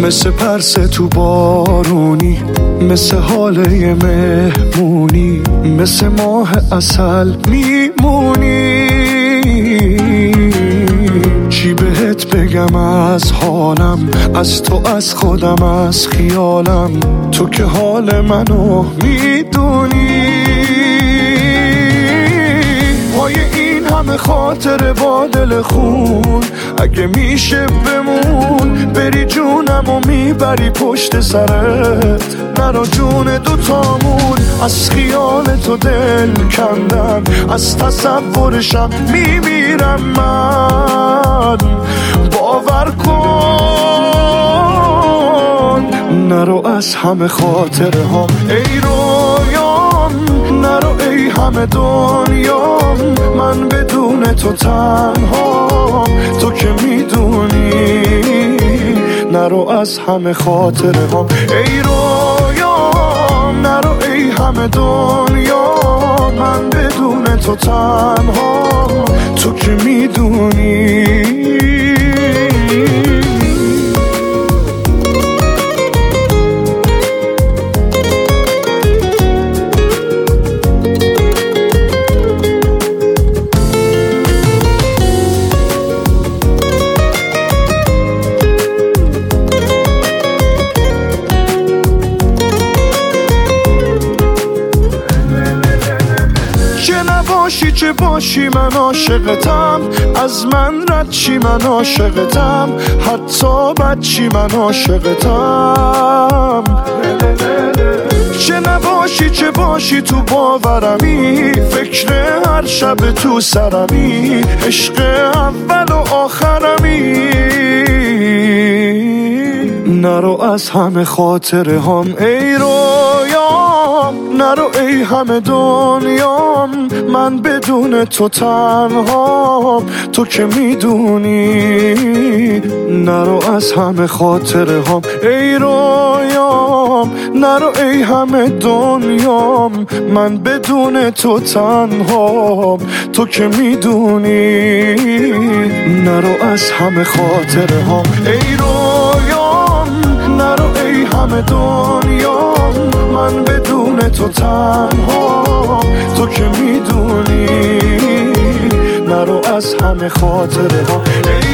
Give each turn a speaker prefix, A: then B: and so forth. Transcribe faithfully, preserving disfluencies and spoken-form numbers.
A: مثل پرسه تو بارونی، مثل حاله مهمونی، مثل ماه عسل میمونی. چی بهت بگم از حالم، از تو، از خودم، از خیالم، تو که حال منو میدونی. پای این همه خاطر با دل خون، اگه میشه بمون، بری جونم و میبری پشت سرت، نرا جون دوتامون. از خیال تو دل کندم، از تصورشم میمیرم من. باور کن نرو از همه خاطره ها ای رویام، نرو ای همه دنیام، من بدون تو تنها، تو که میدونی. نرو از همه خاطره ها ای رویام، نرو ای همه دنیا، من بدون تو تنها، تو که میدونی. باشی چه باشی من عاشقتم، از من رد چی من عاشقتم، حتی بد چی من عاشقتم. چه نباشی چه باشی تو باورمی، فکر هر شب تو سرمی، عشق اول و آخرمی. نرو از همه خاطره هم ای رویام، نرو ای همه دنیام، من بدون تو تنها، تو که میدونی. نرو از همه خاطره هم ای رویام، نرو ای همه دنیام، من بدون تو تنها، تو که میدونی. نرو از همه خاطره هم ای رویام، نرو ای همه دنیام، من بدون تو تنها، تو که میدونی. نرو از همه خاطره ها ای